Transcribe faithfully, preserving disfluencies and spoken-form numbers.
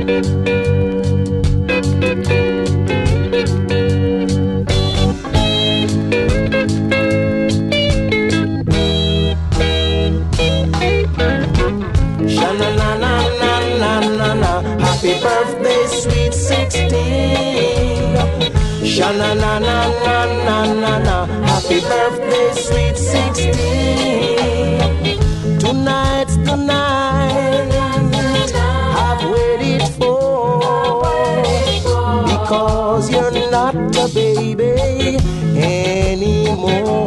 Happy birthday, sweet sixteen. Shana na na na na na na. Happy birthday, sweet sixteen. Tonight's the night I've waited for, because you're not a baby anymore.